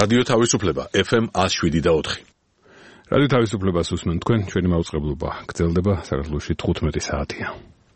რადიო თავისუფლება FM 107.4. რადიო თავისუფლებას უსმენთ თქვენ, ჩვენი მაუწყებლობა გრძელდება საქართველოში 15 საათია.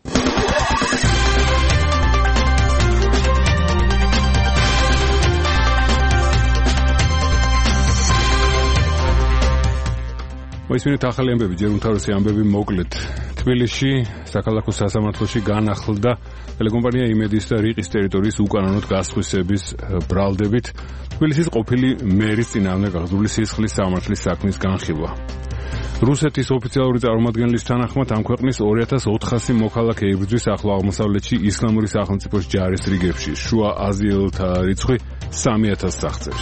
მოისმინეთ ახალი ამბები, ჯერ უმთავრესი ამბები მოკლედ. თბილისში, საქალაქო სასამართლოში განახლდა ტელეკომპანია იმედის და რიყის ტერიტორიის უკანონოდ გასხვისების ბრალდებით თბილისის ყოფილი მერის წინააღმდეგ აღძრული სისხლის სამართლის საქმის განხილვა. რუსეთის ოფიციალური წარმომადგენლის თანახმად ამ ქვეყნის 2400 მოქალაქე იბრძვის ახლო აღმოსავლეთში ისლამური სახელმწიფოს ჯარის რიგებში, შუა აზიელთა რიცხვი 3000-ს აღწევს.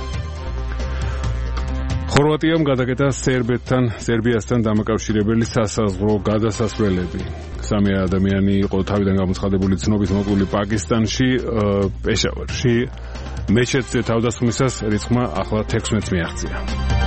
ხორვატიამ გადაკეთა სერბიასთან დამაკავშირებელი სასაზღვრო გადასასვლელები. 3 ადამიანი იყო თავიდან გამოცხადებული ცნობის მოკვლული პაკისტანში, პეშავარში. მეჩეთზე თავდასხმისას რიცხვმა ახლა 16 მიაღწია.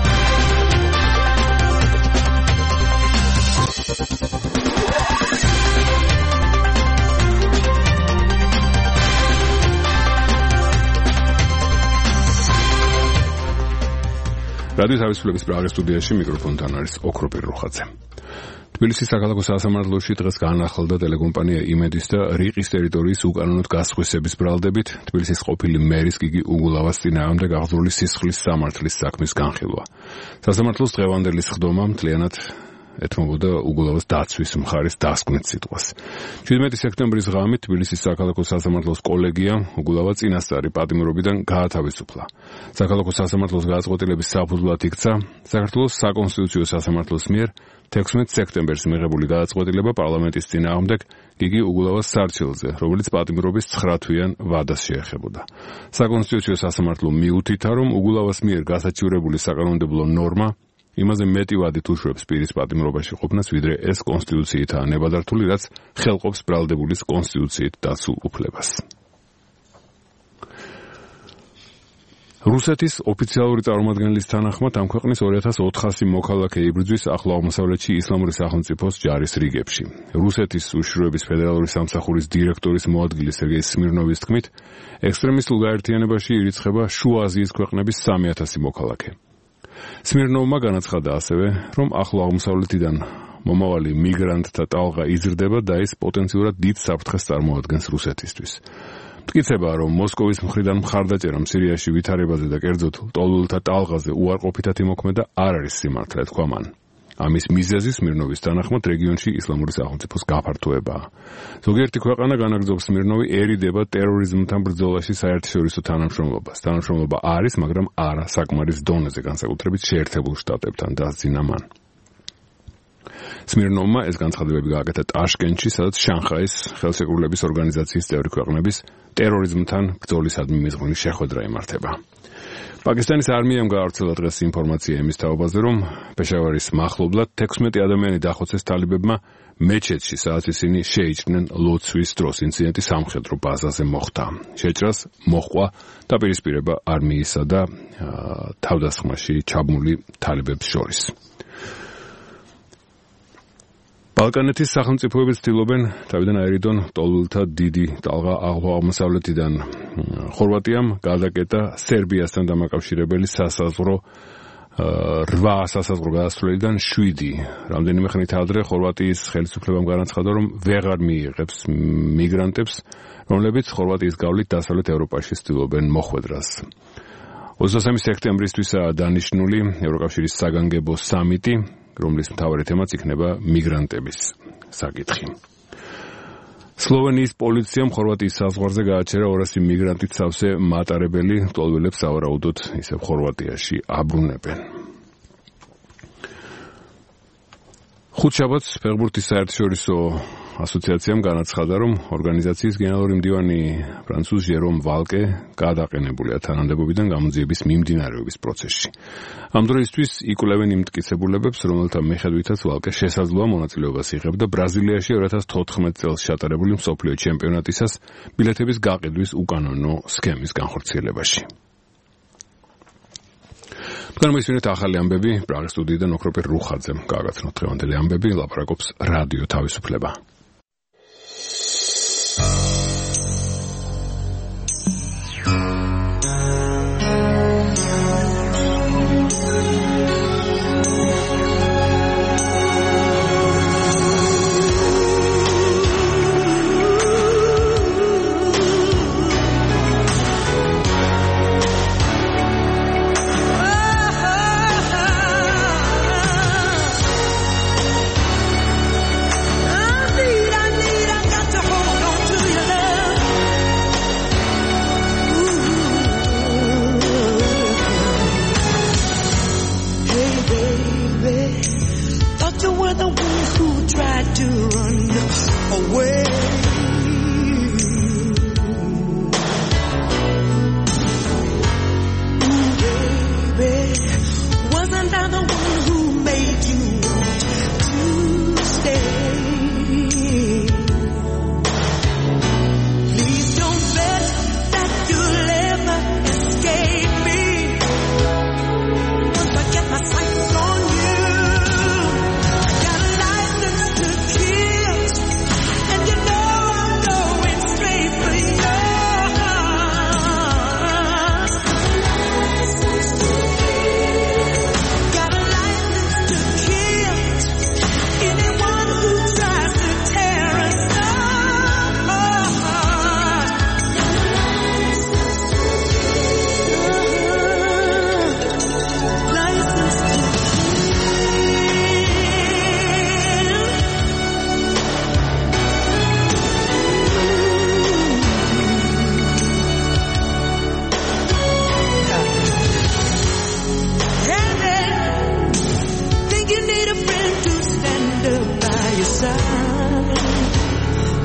რადიო თავისუფლების პრაღის სტუდიაში მიკროფონთან არის ოქროპირ რუხაძე. თბილისის საქალაქო სასამართლოში დღეს განახლდა ტელეკომპანია იმედის და რიყის ტერიტორიის უკანონოდ გასხვისების ბრალდებით თბილისის ყოფილი მერის გიგი უგულავას წინააღმდეგ აღძრული სისხლის სამართლის საქმის განხილვა. სასამართლოს დღევანდელი სხდომა მთლიანად ეთმობოდა უგულავას დაცვის მხარის დასკვნით სიტყვას. 17 სექტემბრის ღამით თბილისის საქალაქო სასამართლოს კოლეგიამ უგულავა წინასწარი პატიმრობიდან გაათავისუფლა. საქალაქო სასამართლოს გადაწყვეტილების საფუძვლად იქცა საქართველოს საკონსტიტუციო სასამართლოს მიერ 16 სექტემბერს მიღებული გადაწყვეტილება პარლამენტის წინააღმდეგ გიგი უგულავას სარჩელზე, რომელიც პატიმრობის 9 თვიან ვადას შეეხებოდა. საკონსტიტუციო სასამართლო მიუთითა, რომ უგულავას მიერ გასაჩივრებული საკანონმდებლო ნორმა იმაზე მეტი ვადით უშვებს პირის პატიმრობაში ყოფნას, ვიდრე ეს კონსტიტუციითაა ნებადართული, რაც ხელყოფს ბრალდებულის კონსტიტუციით დაცულ უფლებას. რუსეთის ოფიციალური წარმომადგენლის თანახმად ამ ქვეყნის 2400 მოქალაქე იბრძვის ახლო აღმოსავლეთში ისლამური სახელმწიფოს ჯარის რიგებში. რუსეთის უშიშროების ფედერალური სამსახურის დირექტორის მოადგილე სერგეი სმირნოვის თქმით, ექსტრემისტულ გაერთიანებაში ირიცხება შუა აზიის ქვეყნების 3000 მოქალაქე. სმირნოვმა განაცხადა ასევე, რომ ახლო აღმოსავლეთიდან მომავალი მიგრანტთა ტალღა იზრდება და ის პოტენციურად დიდ საფრთხეს წარმოადგენს რუსეთისთვის. მტკიცება, რომ მოსკოვის მხრიდან მხარდაჭერამ სირიაში ვითარებაზე და კერძოდ ლტოლვილთა ტალღაზე უარყოფითად იმოქმედა არ არის სიმართლე, თქვა მან. ამის მიზეზი სმირნოვის თანახმად რეგიონში ისლამური სახელმწიფოს გაფართოებაა. ზოგიერთი ქვეყანა განაგრძობს სმირნოვი ერიდება ტერორიზმთან ბრძოლაში საერთაშორისო თანამშრომლობას. თანამშრომლობა არის, მაგრამ არა საკმარის დონეზე, განსაკუთრებით შეერთებულ შტატებთან, დასძინა მან. სმირნოვმა ეს განცხადებები გააკეთა ტაშკენტში, სადაც შანხაის ხელშეკრულების ორგანიზაციის წევრი ქვეყნების ტერორიზმთან ბრძოლისადმი მიზღვენი შეხვედრა იმართება. პაკისტანის არმიამ გაავრცელა დღეს ინფორმაცია იმის თაობაზე, რომ პეშავარის მახლობლად 16 ადამიანი დახოცეს თალიბებმა მეჩეთში, სადაც ისინი შეიჭრნენ ლოცვის დროს. ინციდენტი სამხედრო ბაზაზე მოხდა. შეჭრას მოჰყვა დაპირისპირება არმიისა და თავდასხმაში ჩაბმული თალიბებს შორის. ბალკანეთის სახელმწიფოები ცდილობენ თავიდან აერიდონ ლტოლვილთა დიდი ტალღა ახლო აღმოსავლეთიდან. ხორვატიამ გადაკეტა სერბიასთან დამაკავშირებელი სასაზღვრო 8 სასაზღვრო გადასვლელიდან 7. რამდენიმე ხნით ადრე ხორვატიის ხელისუფლებამ განაცხადა, რომ ვეღარ მიიღებს მიგრანტებს, რომლებიც ხორვატიის გავლით დასავლეთ ევროპაში ცდილობენ მოხვედრას. 23 სექტემბრისთვისაა დანიშნული ევროკავშირის საგანგებო სამიტი, რომლის მთავარი თემაც იქნება მიგრანტების საკითხი. სლოვენიის პოლიციამ ხორვატიის საზღვარზე გააჩერა 200 მიგრანტით სავსე მატარებელი ლტოლვილებს სავარაუდოდ ისევ ხორვატიაში აბრუნებენ. ხუთშაბათს ფეხბურთის საერთაშორისო ასოციაციამ განაცხადა, რომ ორგანიზაციის გენერალური მდივანი ფრანცუზ ჟერომ ვალკე გადაყენებულია თანამდებობიდან გამოძიების მიმდინარეობის პროცესში. ამ დროისთვის იკვლევენ იმ მტკიცებულებებს, რომელთა მიხედვითაც ვალკე შესაძლოა მონაწილეობას იღებდა ბრაზილიაში 2014 წელს ჩატარებული მსოფლიო ჩემპიონატისას ბილეთების გაყიდვის უკანონო სქემის განხორციელებაში. თქვენ მოისმინეთ ახალი ამბები პრაღის სტუდიიდან ოქროპირ რუხაძემ. გააგაცნოთ დღევანდელი ამბები, ლაპარაკობს რადიო თავისუფლება.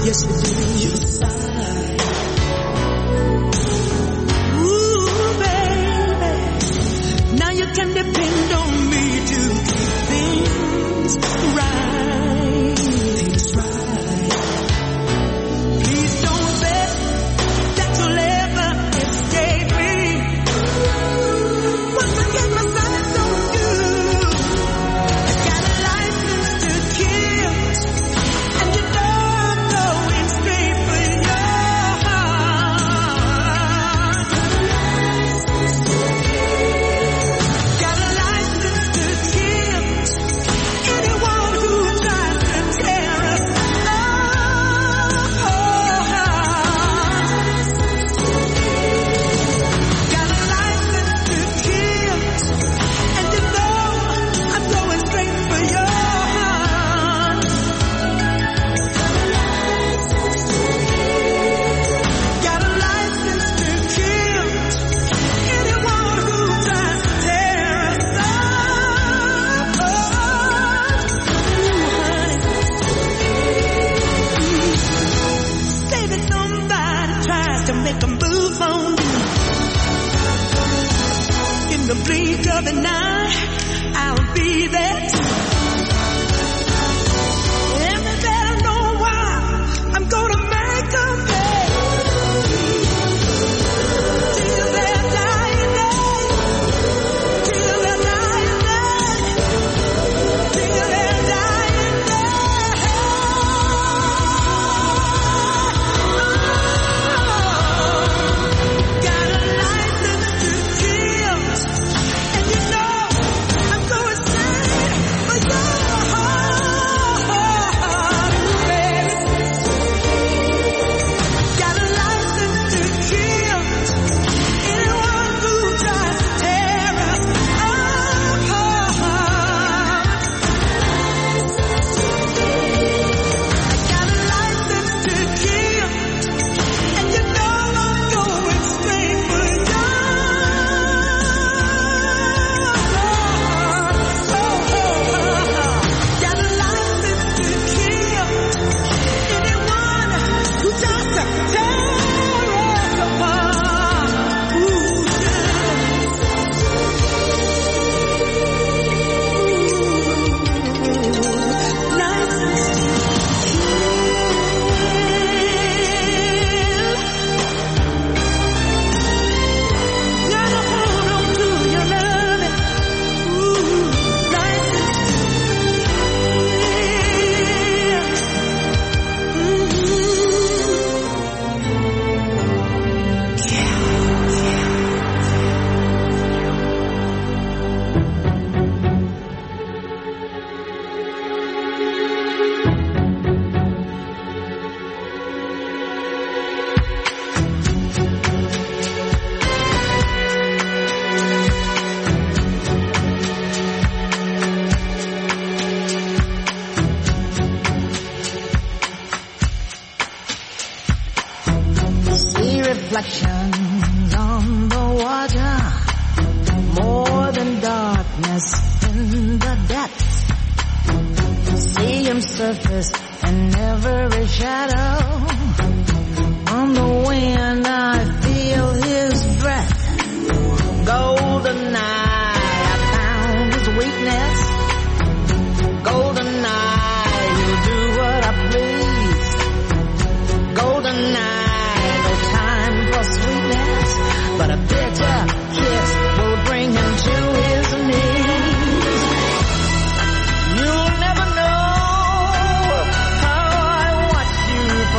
Yes, you do. You sigh. Ooh, baby. Now you can depend on me to keep things right. Things right. Please don't bet that you'll ever escape me. Once I get my sights on you, I got a license to kill, and you know I'm going straight for your heart. Got a license to kill anyone who tries to tear us apart. Got a license to kill, and you know I'm going straight for your heart. Got a license to kill anyone who tries to tear us apart. Say that somebody tries to make a move on you. In the blink of an eye, I'll be there too. And they better know why I'm gonna make them pay. Till their dying day. Till their dying day. Till their dying day. Got a license to kill, and you know I'm going straight for your heart, baby. Got a license to kill anyone who tries to tear us apart. Got a license to kill, and you know I'm going straight for your heart. Got a license to kill anyone who tries to tear us apart. License to kill. Gotta hold on to your loving. License to See reflections on the water, more than darkness in the depths. See him surface in every shadow. On the wind I feel his breath. Golden eye, I found his weakness. Golden eye, he'll do what I please. Golden eye, no time for sweetness, but a bitter kiss will bring him to his knees. You'll never know how I watch you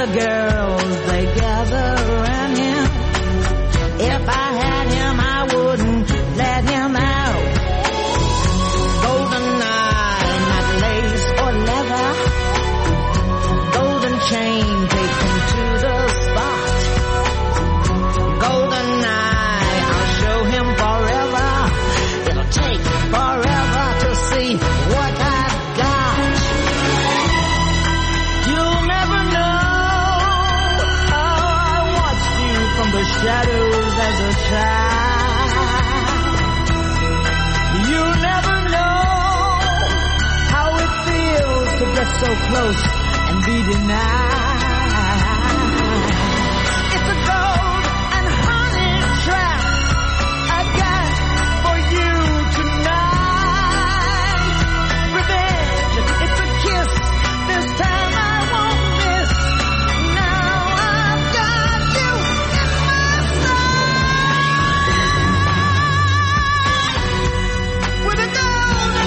the girls, they gather around him. If I had him, I wouldn't let him out. Golden eye, not lace or leather. Golden chain, take him to the spot. Golden eye, I'll show him forever. It'll take forever to see what I've got. You'll never know how I watched you from the shadows as a child. You'll never know how it feels to get so close and be denied. It's a gold and honey trap I got for you tonight. Revenge, it's a kiss. This time I won't miss. Now I've got you in my sight. With a golden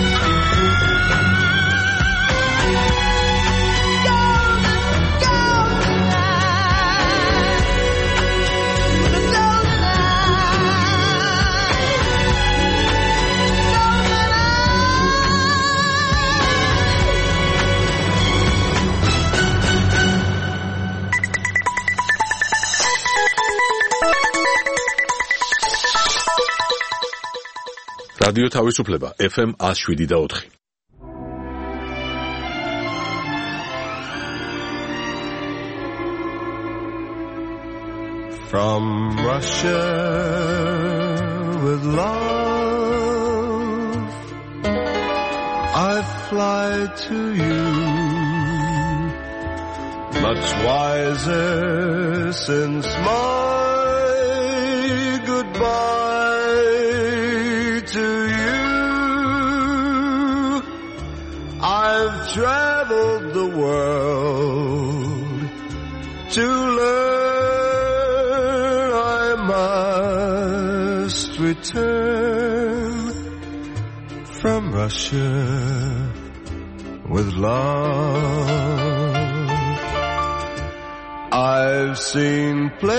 რადიო თავისუფლება FM 107.4. From Russia with love, I fly to you, much wiser since my goodbye to you. I've traveled the world to learn I must return from Russia with love. I've seen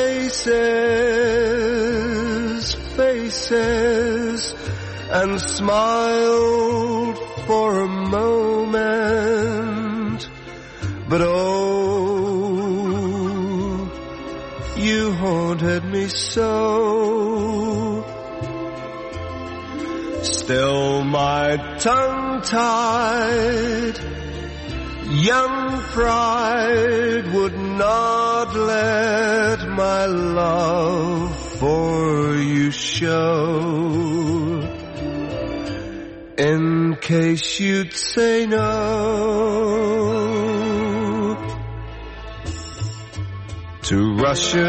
places, faces, and smiled for a moment, but oh, you haunted me so. Still my tongue-tied young pride would not let my love for you show. In case you'd say no, to Russia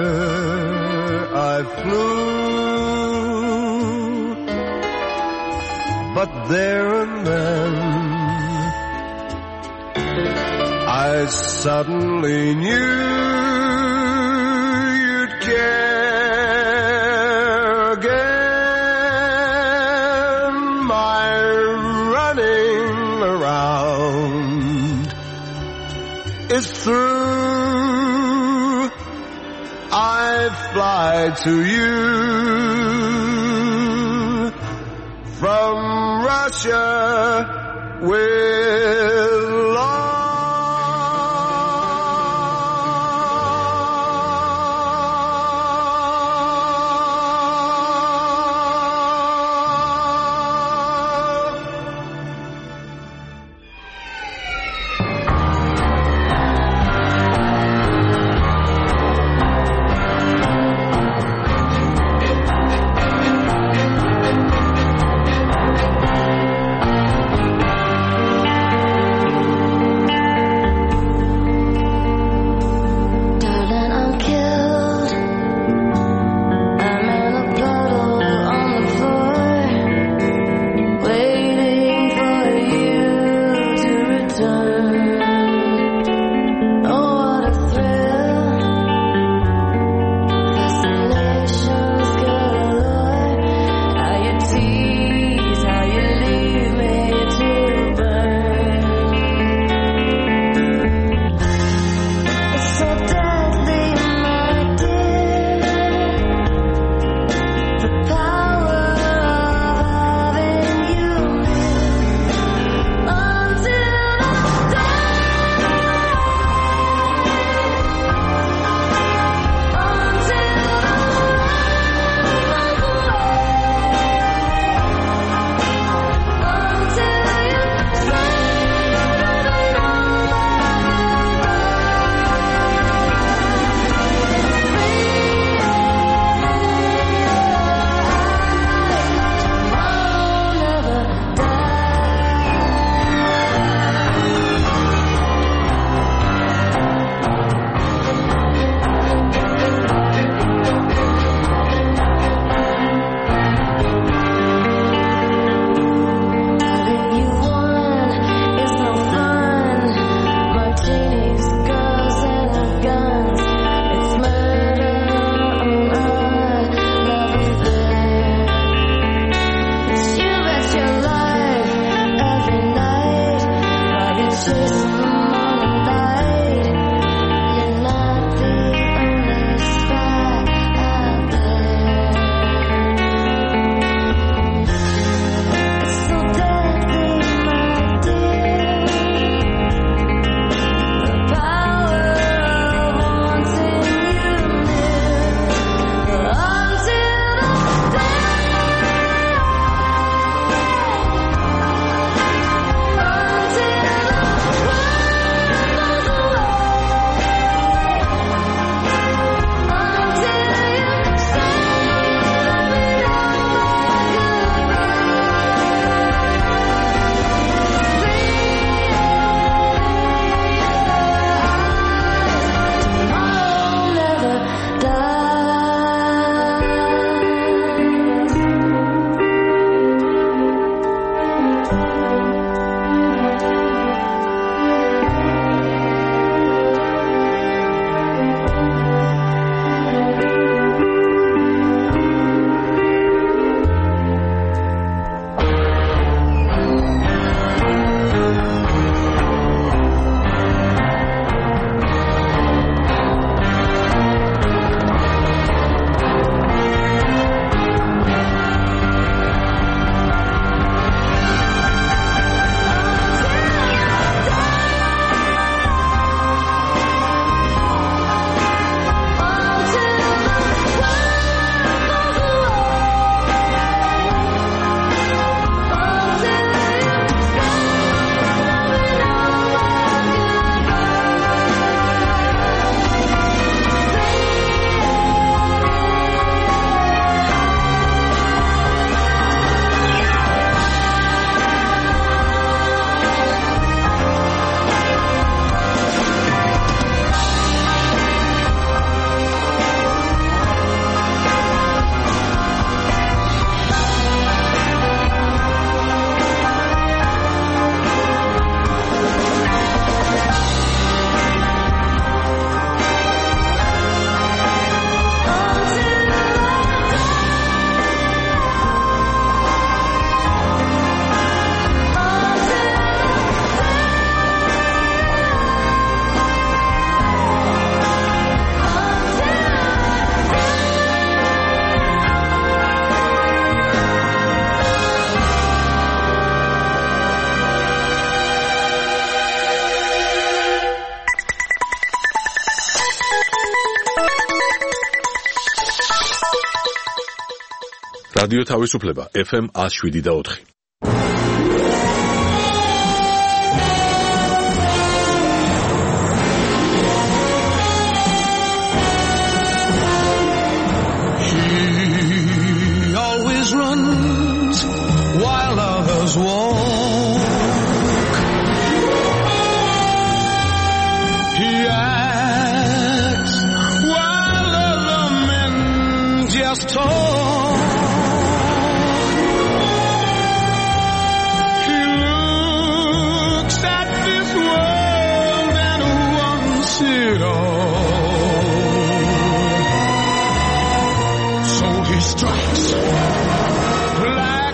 I flew, but there and then I suddenly knew you'd care again. My running around is through. I fly to you from Russia with love. რადიო თავისუფლება FM 107.4. He always runs while others walk. He acts while other men just talk. He looks at this world and wants it all. So he strikes like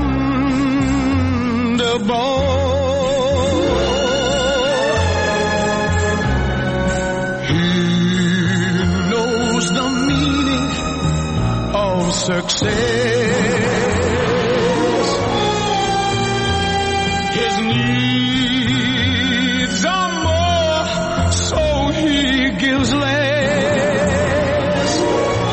thunderbolt. He knows the meaning of success. His needs are more, so he gives less.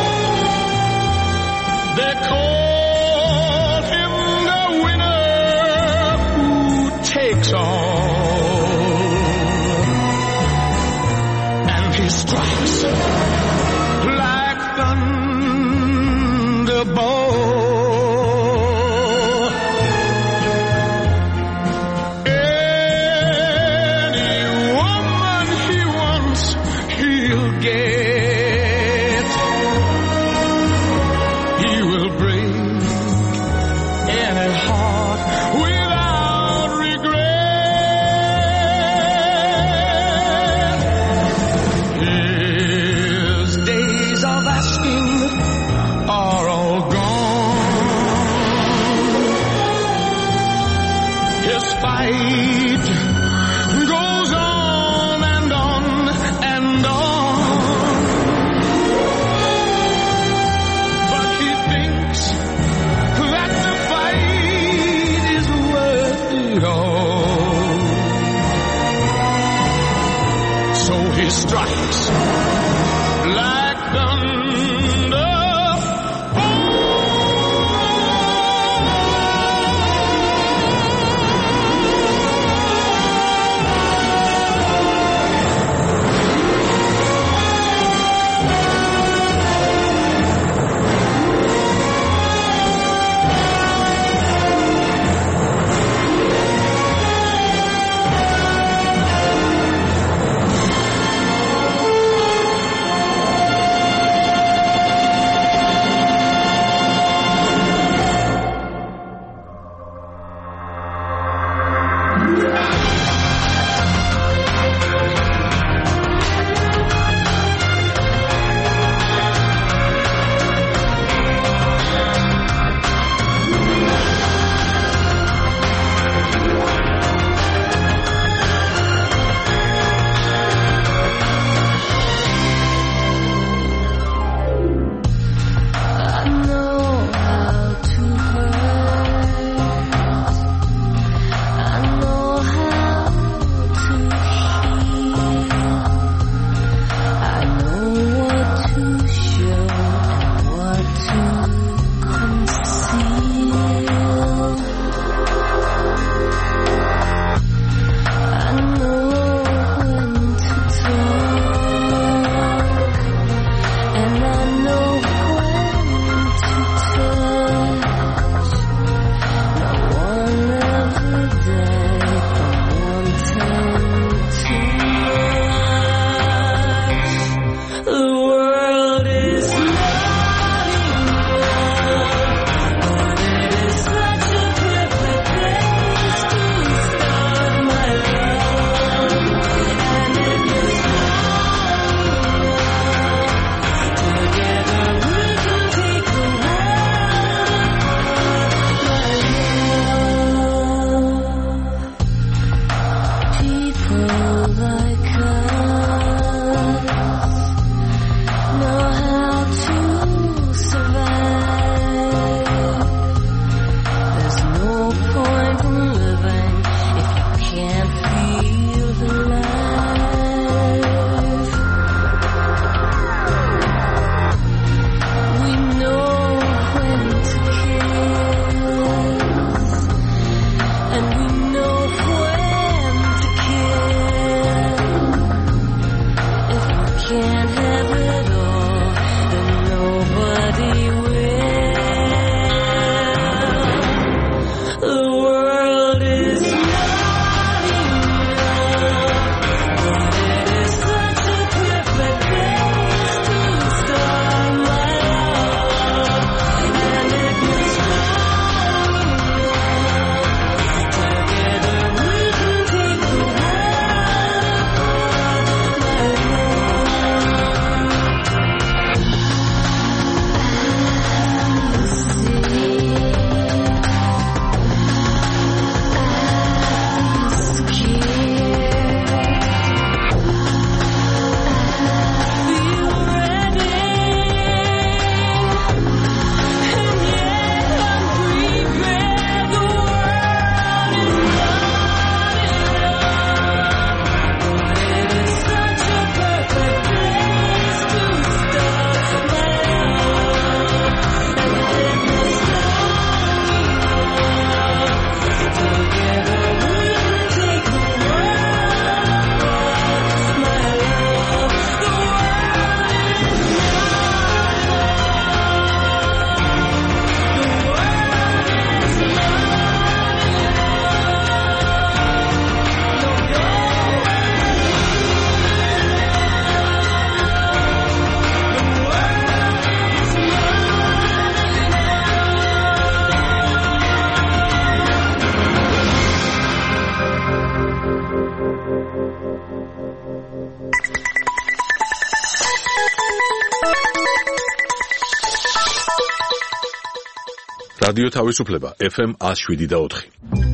They call him the winner who takes all. And he strikes like thunderbolt. Any woman he wants, he'll get. He will break any heart without regret. His days of asking are all gone. His fight goes on and on and on. But he thinks that the fight is worth it all. So he strikes like thunder. რადიო თავისუფლება FM 107.4.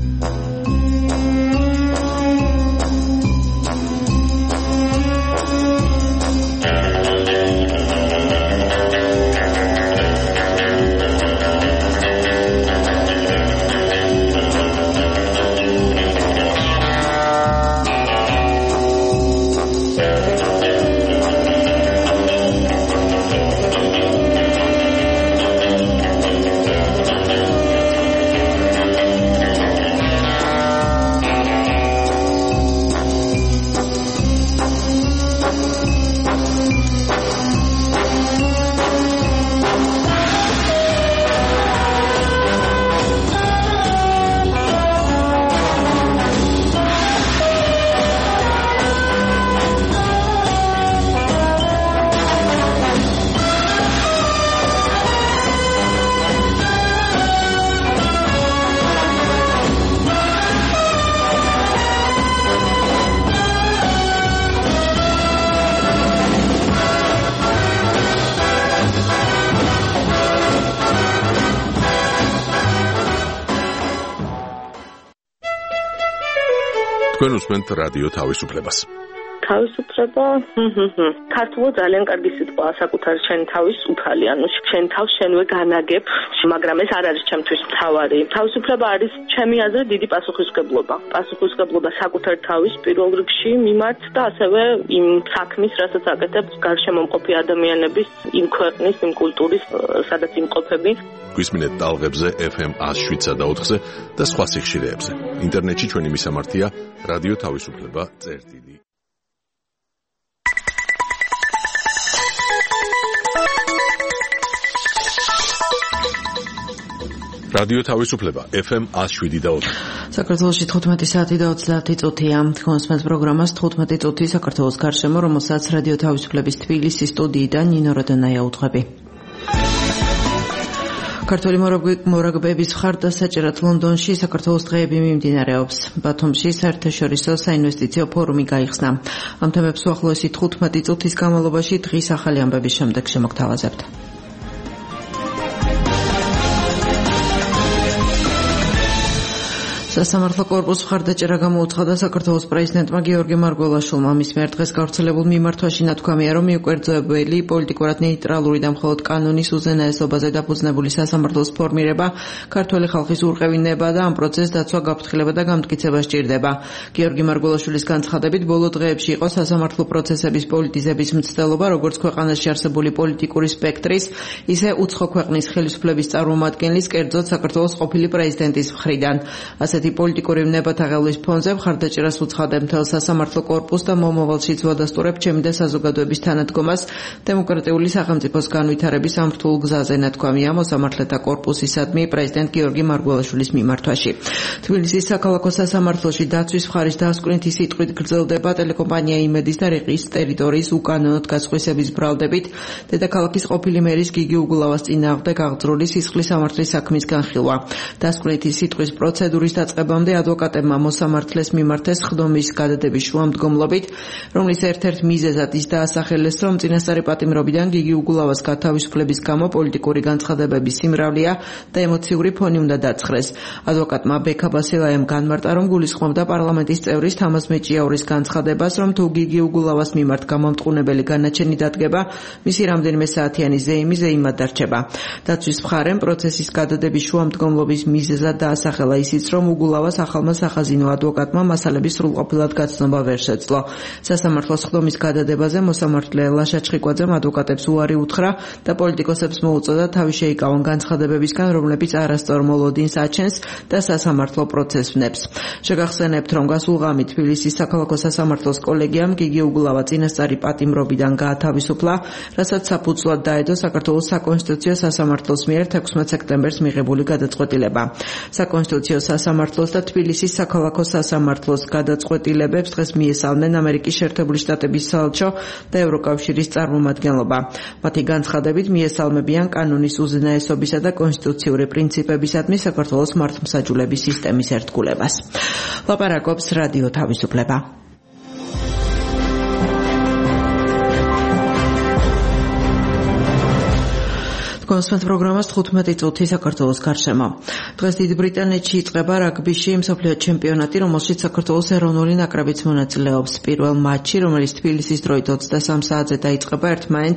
თქვენ უსმენთ რადიო თავისუფლებას. თავისუფლება ქართულად ძალიან კარგი სიტყვაა საკუთარ შენ თავის უფალი, ანუ შენ თავს შენვე განაგებ, მაგრამ ეს არ არის ჩემთვის მთავარი. თავისუფლება არის ჩემი აზრით დიდი პასუხისმგებლობა. პასუხისმგებლობა საკუთარ თავის პირველ რიგში მიმართ და ასევე იმ საქმის, რასაც აკეთებს გარშემომყოფი ადამიანების, იმ ქვეყნის, იმ კულტურის, სადაც იმყოფები. გვისმინეთ ტალღებზე FM 107.4-ზე და სხვა სიხშირეებზე. ინტერნეტში ჩვენი მისამართია რადიო თავისუფლება წერტილი. რადიო თავისუფლება FM 107.4. საქართველოში 15 საათი და 30 წუთია. თქვენს პროგრამას 15 წუთი საქართველოს გარშემო, რომელსაც რადიო თავისუფლების თბილისის სტუდიიდან ნინო როდანაია უძღვები. ქართული მორაგბეების მხარდასაჭერად ლონდონში საქართველოს დღეები მიმდინარეობს. ბათუმში საერთაშორისო საინვესტიციო ფორუმი გაიხსნა. ამ თემებს უახლოესი 15 წუთის განმავლობაში დღის ახალი ამბების შემდეგ შემოგთავაზებთ. სასამართლო კორპუსს მხარდაჭერა გამოუცხადა საქართველოს პრეზიდენტმა გიორგი მარგველაშვილმა. მის მიერ დღეს გავრცელებულ მიმართვაში ნათქვამია, რომ მიუკერძოებელი პოლიტიკურად ნეიტრალური და მხოლოდ კანონის უზენაესობაზე დაფუძნებული სასამართლოს ფორმირება ქართველი ხალხის ურყევინება და ამ პროცესს დაცვა, გაფრთხილება და გამტკიცება სჭირდება. გიორგი მარგველაშვილის განცხადებით, ბოლო დღეებში იყო სასამართლო პროცესების პოლიტიზების მცდელობა, როგორც ქვეყანაში არსებული პოლიტიკური სპექტრის, ისე უცხო ქვეყნის ხელისუფლების წარმომადგენლის, კერძოდ საქართველოს ყოფილი პრეზიდენტის მხრიდან. ასეთი პოლიტიკური ვნებათაღელვის ფონზე მხარდაჭერას უცხადებ მთელ სასამართლო კორპუსს და მომავალშიც ვადასტურებ ჩემი და საზოგადოების თანადგომას დემოკრატიული სახელმწიფოს განვითარების ამ რთულ გზაზე, ნათქვამია მოსამართლეთა კორპუსისადმი პრეზიდენტ გიორგი მარგველაშვილის მიმართვაში. თბილისის საქალაქო სასამართლოში დაცვის მხარის დასკვნითი სიტყვით გრძელდება ტელეკომპანია იმედის და რიყის ტერიტორიის უკანონოდ გასხვისების ბრალდებით დედაქალაქის ყოფილი მერის გიგი უგულავას წინააღმდეგ აღძრული სისხლის სამართლის საქმის განხილვა. დასკვნითი სიტყვის პროცედურის დაწყებამდე ადვოკატებმა მოსამართლეს მიმართეს ხდომის გადადების შუამდგომლობით, რომლის ერთ-ერთ მიზეზად ის დაასახელეს, რომ წინასწარი პატიმრობიდან გიგი უგულავას გათავისუფლების გამო პოლიტიკური განცხადებების სიმრავლეა და ემოციური ფონი უნდა დაცხრეს. ადვოკატმა ბექა ბასილაიამ განმარტა, რომ გულისხმობდა პარლამენტის წევრის თამაზ მეჭიაურის განცხადებას, რომ თუ გიგი უგულავას მიმართ გამომტყუნებელი განაჩენი დადგება, მისი რამდენიმე საათიანი ზეიმი ზეიმად დარჩება. დაცვის მხარემ პროცესის გადადების შუამდგომლობის მიზეზად დაასახელა ისიც, რომ უგულავას ახალმა სახაზინო ადვოკატმა მასალების სრულყოფილად გაცნობა ვერ შეძლო. სასამართლოს ხდომის გადადებაზე მოსამართლე ლაშა ჩხიკვაძემ ადვოკატებს უარი უთხრა და პოლიტიკოსებს მოუწოდა თავი შეიკავონ განცხადებებისგან, რომლებიც არასწორ მოლოდინს აჩენს და სასამართლო პროცესს ვნებს. შეგახსენებთ, რომ გასულ ღამით თბილისის საქალაქო სასამართლოს კოლეგიამ გიგი უგულავა წინასწარი პატიმრობიდან გაათავისუფლა, რასაც საფუძვლად დაედო საქართველოს საკონსტიტუციო სასამართლოს მიერ 16 სექტემბერს მიღებული გადაწყვეტილება. საკონსტიტუციო სასამართლოს და თბილისის საქალაქო სასამართლოს გადაწყვეტილებებს დღეს მიესალმნენ ამერიკის შეერთებული შტატების საელჩო და ევროკავშირის წარმომადგენლობა. მათი განცხადებით მიესალმებიან კანონის უზენაესობისა და კონსტიტუციური პრინციპებისადმი საქართველოს მართლმსაჯულების სისტემის ერთგულებას. ლაპარაკობს რადიო თავისუფლება. Კონსვენთ პროგრამას 15 წუთი საქართველოს გარშემო. დღეს დიდ ბრიტანეთში იწყება რაგბიში მსოფლიო ჩემპიონატი, რომელშიც საქართველოს ეროვნული ნაკრებიც მონაწილეობს. Პირველ მატჩი, რომელიც თბილისის დროით 23 საათზე დაიწყება, ერთმანეთს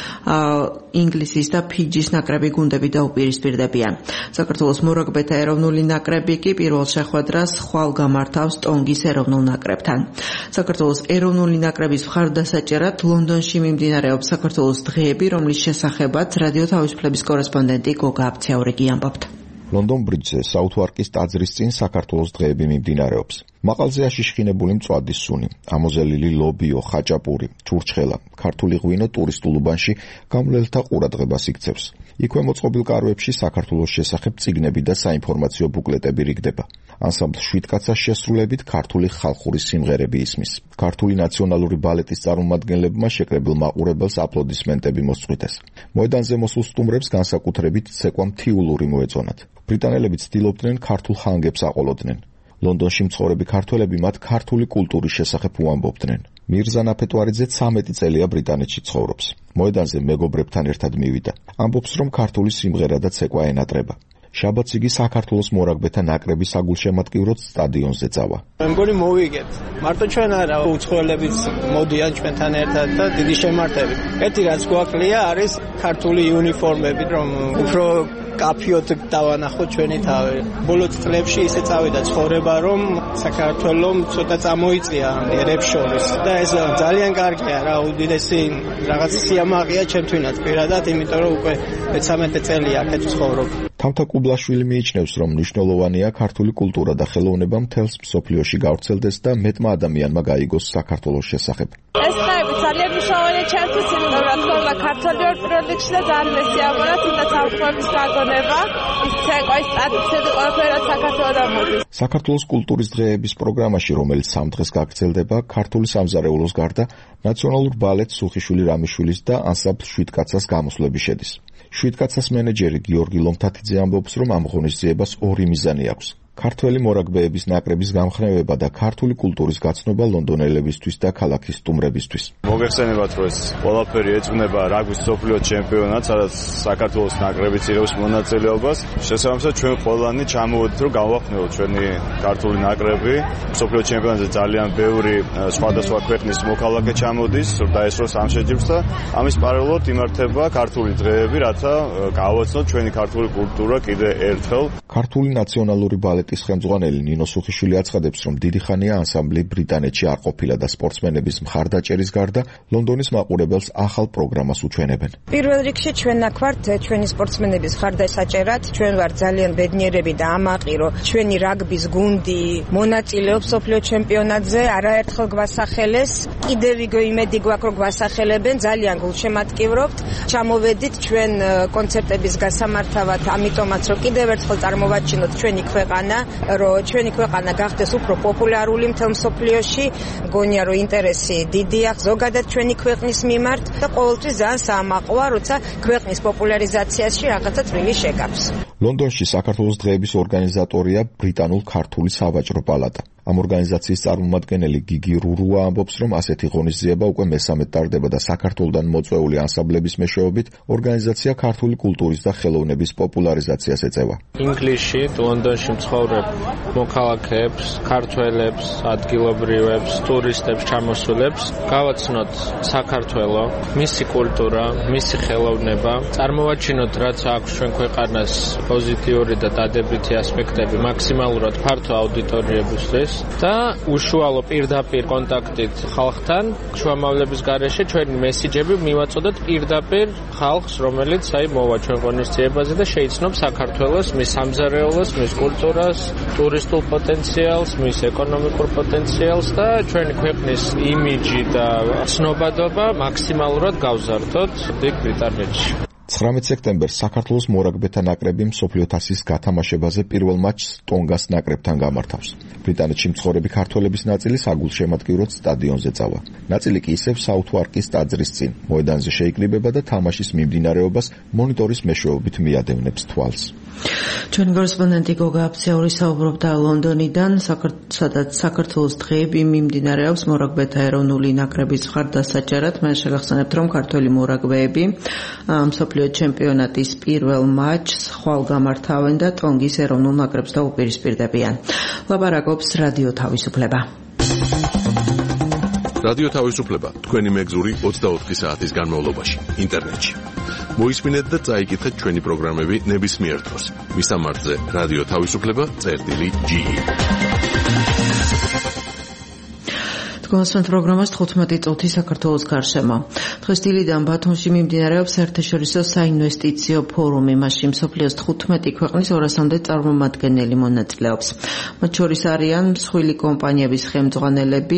ინგლისის და ფიჯის ნაკრები გუნდები დაუპირისპირდებიან. საქართველოს მორაგბეთა ეროვნული ნაკრები კი პირველ შეხვედრას ხვალ გამართავს ტონგის ეროვნულ ნაკრებთან. საქართველოს ეროვნული ნაკრების მხარდასაჭერად ლონდონში მიმდინარეობს საქართველოს დღეები, რომლის შესახებაც რადიო თავისუფლების კორესპონდენტი გოგა აბცაურიგი ამბობთ. ლონდონ ბრიჯზე საუთვარკის ტაძრის წინ საქართველოს დღეები მიმდინარეობს. მაყალზე აშიშხინებული მწვადი სუნი, ამოზელილი ლობიო, ხაჭაპური, ჩურჩხელა, ქართული ღვინო ტურისტულ უბანში გამლელთა ყურადღებას იქცევს. იქვე მოწყობილ კარვებში საქართველოს შესახებ წიგნები და საინფორმაციო ბუკლეტები რიგდება. ანსამბლ შვიდკაცას შესრულებით ქართული ხალხური სიმღერები ისმის. ქართული ნაციონალური ბალეტის წარმომადგენლებმა შეკრებილ მაყურებელს აპლოდისმენტები მოსწყვიტეს. მოედანზე მოსულ სტუმრებს განსაკუთრებით ცეკვა მთიულური მოეწონათ. ბრიტანელები ცდილობდნენ ქართულ ხანგებს აყოლოდნენ. ლონდონში მცხოვრები ქართველები მათ ქართული კულტურის შესახებ უამბობდნენ. მირზა ნაფეტვარიძე 13 წელია ბრიტანეთში ცხოვრობს. მოედანზე მეგობრებთან ერთად მივიდა. ამბობს, რომ ქართული სიმღერა და ცეკვა ენატრება. შაბათს იგი საქართველოს მორაგბეთა ნაკრების საგულშემატკივროდ სტადიონზე წავა. მე მგონი მოვიგეთ. მარტო ჩვენ არა, უცხოელებიც მოდიან ჩვენთან ერთად და დიდი შემართებით. ერთი რაც გვაკლია არის ქართული იუნიფორმები, რომ უფრო კაფიოთ დავანახოთ ჩვენი თავი. ბოლო წლებში ისე წავიდა ცხოვრება, რომ საქართველოს ცოტა წამოიწია ერებს შორის და ეს ძალიან კარგია რა, უდიდესი რაღაც სიამაყეა ჩემთვინაც პირადად, იმიტომ რომ უკვე 13 წელია აქეთ ვცხოვრობ. თავთა კუბლაშვილი მიიჩნევს, რომ მნიშვნელოვანია ქართული კულტურა და ხელოვნება მთელს მსოფლიოში გავრცელდეს და მეტმა ადამიანმა გაიგოს საქართველოს შესახებ. ეს ხაები ძალიან მნიშვნელოვანია ჩემთვის, იმიტომ რომ თქმა ქართული პროდუქტი და ძალიან მესიამოვნებთ და თავის გაგონება, ის ცეკვა, ის ტრადიციები ყველაფერი საქართველოსთან მოდის. საქართველოს კულტურის დღეების პროგრამაში, რომელიც 3 დღეს გაგრძელდება, ქართული სამზარეულოს გარდა ნაციონალურ ბალეტს სუხიშვილი რამიშვილის და ანსამბლ შვიდკაცას გამოსვლები შედის. შვიდკაცას მენეჯერი გიორგი ლომთათიძე ამბობს, რომ ამ ღონისძიებას 2 მიზანი აქვს. ქართველი მორაგბეების ნაკრების გამხნევება და ქართული კულტურის გაცნობა ლონდონელებისთვის და ქალაქის სტუმრებისთვის. მოგეხსენებათ, რომ ეს ყველაფერი ეძღვნება რაგბის მსოფლიო ჩემპიონატს, სადაც საქართველოს ნაკრებიც იღებს მონაწილეობას. შესაბამისად, ჩვენ ყველანი ჩამოვედით, რომ გავახსნათ ჩვენი ქართული ნაკრები. მსოფლიო ჩემპიონატზე ძალიან ბევრი სხვადასხვა ქვეყნის მოქალაქე ჩამოდის, დაესწროს ამ შეჯიბრს და ამის პარალელურად იმართება ქართული დღეები, რათა გავაცნოთ ჩვენი ქართული კულტურა კიდე ერთხელ. ქართული ნაციონალური ბალეტის ხელმძღვანელი ნინო სუხიშვილი აცხადებს, რომ დიდი ხანია ანსამბლი ბრიტანეთში არ ყოფილა და სპორტსმენების მხარდაჭერის გარდა ლონდონის მაყურებელს ახალ პროგრამას უჩვენებენ. პირველ რიგში ჩვენ აქ ვართ ჩვენი სპორტსმენების მხარდასაჭერად, ჩვენ ვართ ძალიან ბედნიერები და ამაყი, რომ ჩვენი რაგბის გუნდი მონაწილეობს მსოფლიო ჩემპიონატზე, არაერთხელ გვასახელეს, კიდევ იგივე იმედი გვაქვს, რომ გვასახელებენ, ძალიან გულშემატკივრობთ. ჩამოვედით ჩვენ კონცერტების გასამართავად, ამიტომაც რომ კიდევ ერთხელ წარმოვაჩინოთ ჩვენი ქვეყანა, რომ ჩვენი ქვეყანა გახდეს უფრო პოპულარული მთელ მსოფლიოში, მგონია რომ ინტერესი დიდი აქვს ზოგადად ჩვენი ქვეყნის მიმართ და ყოველთვის ძალიან საამაყოა, როცა ქვეყნის პოპულარიზაციაში რაღაცა წვლილი შეგავს. ლონდონში საქართველოს დღეების ორგანიზატორია ბრიტანულ-ქართული სავაჭრო პალატა. ამ ორგანიზაციის წარმომადგენელი გიგი რურუა ამბობს, რომ ასეთი ღონისძიება უკვე მესამედ ტარდება და საქართველოსთან მოწვეული ანსამბლების მეშვეობით ორგანიზაცია ქართული კულტურის და ხელოვნების პოპულარიზაციას ეწევა. ინგლისში, ლონდონში მცხოვრებ მოქალაქეებს, ქართველებს, ადგილობრივებს, ტურისტებს, ჩამოსულებს გავაცნოთ საქართველო, მისი კულტურა, მისი ხელოვნება, წარმოვაჩინოთ რაც აქვს ჩვენ ქვეყანას პოზიტიური და დადებითი ასპექტები მაქსიმალურად ფართო აუდიტორიებისთვის და უშუალო პირდაპირ კონტაქტით ხალხთან შუამავლების გარეშე ჩვენი მესიჯები მივაწოდოთ პირდაპირ ხალხს, რომელიც მოვა ჩვენ ღონისძიებაზე და შეიცნობს საქართველოს, მის სამზარეულოს, მის კულტურას, ტურისტულ პოტენციალს, მის ეკონომიკურ პოტენციალს და ჩვენი ქვეყნის იმიჯი და ცნობადობა მაქსიმალურად გავზარდოთ დიდ ბრიტანეთში. 19 სექტემბერს საქართველოს მორაგბეთა ნაკრები მსოფლიო თასის გათამაშებაზე პირველ მატჩს ტონგას ნაკრებთან გამართავს. ბრიტანეთში მცხოვრები ქართველების ნაწილი საგულშემატკივროდ სტადიონზე წავა. ნაწილი კი ისევ საუთვარკის ტაძრის წინ. მოედანზე შეიკრიბება და თამაშის მიმდინარეობას მონიტორის მეშვეობით მიადევნებს თვალს. ჩვენი კორესპონდენტი გოგა აბცაური საუბრობდა ლონდონიდან, სადაც საქართველოს დღეები მიმდინარეობს მორაგბეთა ეროვნული ნაკრების მხარდასაჭერად. მე შეგახსენებთ, რომ ქართველი მორაგბეები მსოფლიო მსოფლიო ჩემპიონატის პირველ მატჩს ხვალ გამართავენ და ტონგის ეროვნულ ნაკრებს დაუპირისპირდებიან. ლაპარაკობს რადიო თავისუფლება. რადიო თავისუფლება თქვენი მეგზური 24 საათის განმავლობაში ინტერნეტში. მოისმინეთ და წაიკითხეთ ჩვენი პროგრამები ნებისმიერ დროს. მისამართზე რადიო თავისუფლება.ge. თქვენს პროგრამას 15 წუთი საქართველოს გარშემო. დღეს დილიდან ბათუმში მიმდინარეობს საერთაშორისო საინვესტიციო ფორუმი. მასში მსოფლიოს 15 ქვეყნის 200-მდე წარმომადგენელი მონაწილეობს. მათ შორის არიან მსხვილი კომპანიების ხელმძღვანელები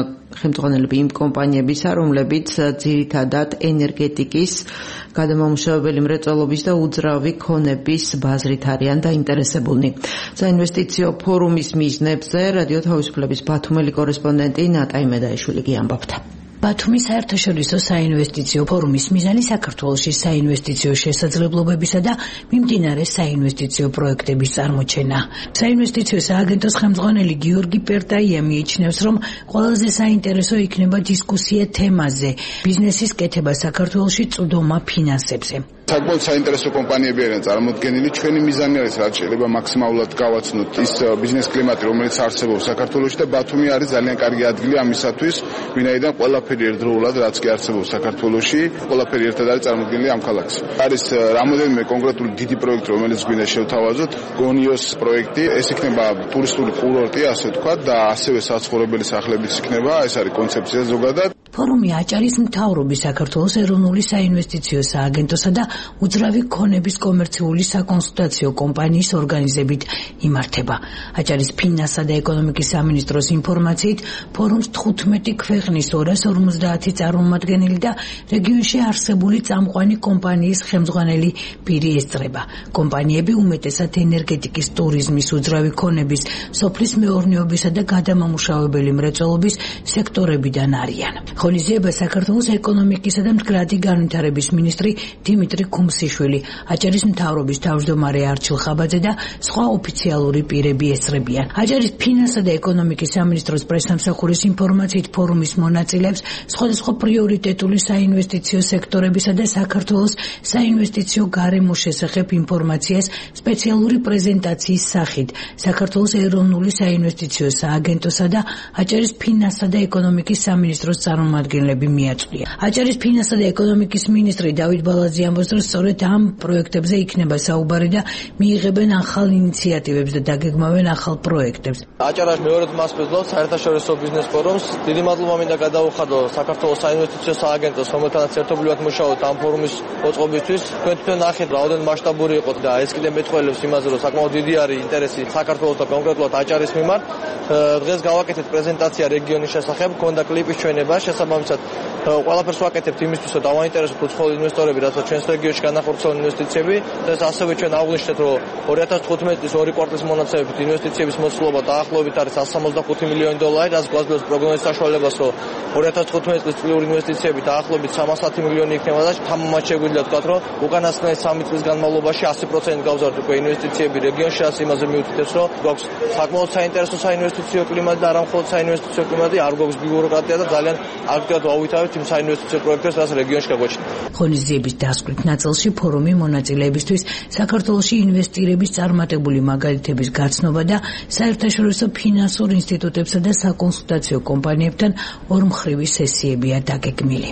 იმ კომპანიებისა, რომლებიც ძირითადად ენერგეტიკის, გადამამუშავებელი მრეწველობის და უძრავი ქონების ბაზრით არიან დაინტერესებულნი. საინვესტიციო ფორუმის მიზნებზე რადიო თავისუფლების ბათუმელი კორესპონდენტი ნატაი მედაიშვილი გიამბობთ. ბათუმის საერთაშორისო საინვესტიციო ფორუმის მიზანი საქართველოში საინვესტიციო შესაძლებლობებისა და მიმდინარე საინვესტიციო პროექტების წარმოჩენა. საინვესტიციო სააგენტოს ხელმძღვანელი გიორგი პერტაია მიიჩნევს, რომ ყველაზე საინტერესო იქნება დისკუსია თემაზე ბიზნესის კეთება საქართველოში წვდომა ფინანსებზე. საკმაოდ საინტერესო კომპანიები არიან წარმოდგენილი. ჩვენი მიზანი არის რაც შეიძლება მაქსიმალურად გავაცნოთ ის ბიზნეს კლიმატი, რომელიც არსებობს საქართველოში და ბათუმი არის ძალიან კარგი ადგილი ამისათვის, ვინაიდან ყველაფერი ერთდროულად რაც კი არსებობს საქართველოში, ყველაფერი ერთად არის წარმოდგენილი ამ ქალაქში. არის რამოდენიმე კონკრეტული დიდი პროექტი, რომელიც გვინდა შევთავაზოთ. გონიოს პროექტი, ეს იქნება ტურისტული კურორტი, ასე ვთქვათ, და ასევე საცხოვრებელი სახლებიც იქნება. ეს არის კონცეფცია ზოგადად. ფორუმი აჭარის მთავრობის საქართველოს ეროვნული საინვესტიციო სააგენტოსა და უძრავი ქონების კომერციული საკონსულტაციო კომპანიის ორგანიზებით იმართება. აჭარის ფინანსა და ეკონომიკის სამინისტროს ინფორმაციით, ფორუმს 15 ქვეყნის 250 წარმომადგენელი და რეგიონში არსებული წამყვანი კომპანიის ხელმძღვანელი პირი ესწრება. კომპანიები უმეტესად ენერგეტიკის, ტურიზმის, უძრავი ქონების, სოფლის მეურნეობისა და გადამამუშავებელი მრეწველობის სექტორებიდან არიან. ღონისძიება საქართველოს ეკონომიკისა და მდგრადი განვითარების მინისტრი დიმიტრი ქუმსიშვილი, აჭარის მთავრობის თავმჯდომარე არჩილ ხაბაძე და სხვა ოფიციალური პირები ესწრებიან. აჭარის ფინანსა და ეკონომიკის სამინისტროს პრესსამსახურის ინფორმაციით, ფორუმის მონაწილეებს სხვადასხვა პრიორიტეტული საინვესტიციო სექტორებისა და საქართველოს საინვესტიციო გარემოს შესახებ ინფორმაციას სპეციალური პრეზენტაციის სახით საქართველოს ეროვნული საინვესტიციო სააგენტოსა და აჭარის ფინანსა და ეკონომიკის სამინისტროს წარმომადგენლები მიაწვდიან. აჭარის ფინანსა და ეკონომიკის მინისტრი დავით ბალაძე ამბობს, რომ სწორედ ამ პროექტებზე იქნება საუბარი და მიიღებენ ახალ ინიციატივებს და დაგეგმავენ ახალ პროექტებს. აჭარაში მეორედ მასპინძლობს საერთაშორისო ბიზნეს ფორუმს. დიდი მადლობა მინდა გადაუხადო საქართველოს საინვესტიციო სააგენტოს, რომელთანაც ერთობლივად მუშაობთ ამ ფორუმის მოწყობისთვის. თქვენ თვითონ ნახეთ, რაოდენ მასშტაბური იყო და ეს კიდევ მეტყველებს იმაზე, რომ საკმაოდ დიდი არის ინტერესი საქართველოს და კონკრეტულად აჭარის მიმართ. დღეს გავაკეთეთ პრეზენტაცია რეგიონის შესახებ, გქონდა კლიპის ჩვენება, შესაბამისად ყველაფერს ვაკეთებთ იმისთვის, რომ დავაინტერესოთ უცხოელ ინვესტორები, რათა ჩვენს რეგიონში განახორციელონ ინვესტიციები. და ასევე ჩვენ აღვნიშნეთ, რომ 2015 წლის ორი კვარტალის მონაცემებით ინვესტიციების მოცულობა დაახლოებით არის 165 მილიონი დოლარი, რაც გვაძლევს პროგნოზის საშუალებას, რომ 2015 წლის წლიური ინვესტიციები დაახლოებით 310 მილიონი იქნება და თამამად შეგვიძლია ვთქვათ, რომ უკანასკნელი 3 წლის განმავლობაში 100% გავზარდეთ უკვე ინვესტიციები რეგიონში, რაც იმაზე მიუთითებს, რომ გვაქვს საკმაოდ საინტერესო საინვესტიციო კლიმატი და არა მხოლოდ საინვესტიციო კლიმატი, არ გვაქვს ბიუროკრატია და ძალიან აქტიურად ვავითარებთ იმ საინვესტიციო პროექტებს, რაც რეგიონში გაგვაჩნია. ღონისძიების დასკვნით ნაწილში ფორუმი მონაწილეებისთვის საქართველოში ინვესტირების წარმატებული მაგალითების გაცნობა და საერთაშორისო ფინანსურ ინსტიტუტებსა და საკონსულტაციო კომპანიებთან ორმხრივი სესიებია დაგეგმილი.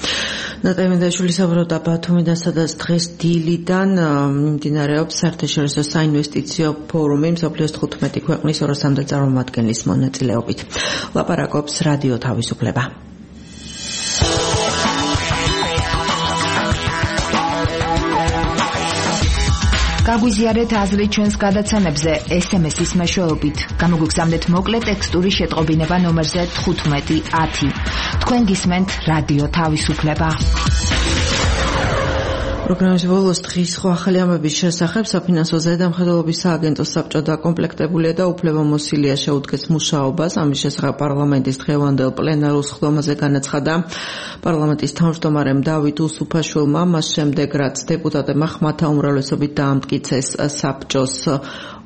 ნატაი მედაიშვილი საუბრობდა ბათუმიდან, სადაც დღეს დილიდან მიმდინარეობს საერთაშორისო საინვესტიციო ფორუმი მსოფლიოს 15 ქვეყნის 200-მდე წარმომადგენლის მონაწილეობით. ლაპარაკობს რადიო თავისუფლება. გაგვიზიარეთ აზრი ჩვენს გადაცემებზე SMS-ის მეშვეობით. გამოგვიგზავნეთ მოკლე ტექსტური შეტყობინება ნომერზე 1510. თქვენ გისმენთ რადიო თავისუფლება. პროგრამის ბოლოს დღის სხვა ახალი ამბების შესახებ საფინანსო ზედამხედველობის სააგენტოს საბჭო დაკომპლექტებულია და უფლებამოსილია შეუდგეს მუშაობას. ამის შესახებ პარლამენტის დღევანდელ პლენარულ სხდომაზე განაცხადა პარლამენტის თავმჯდომარემ დავით უსუფაშვილმა. მას შემდეგ რაც დეპუტატებმა ხმათა უმრავლესობით დაამტკიცეს საბჭოს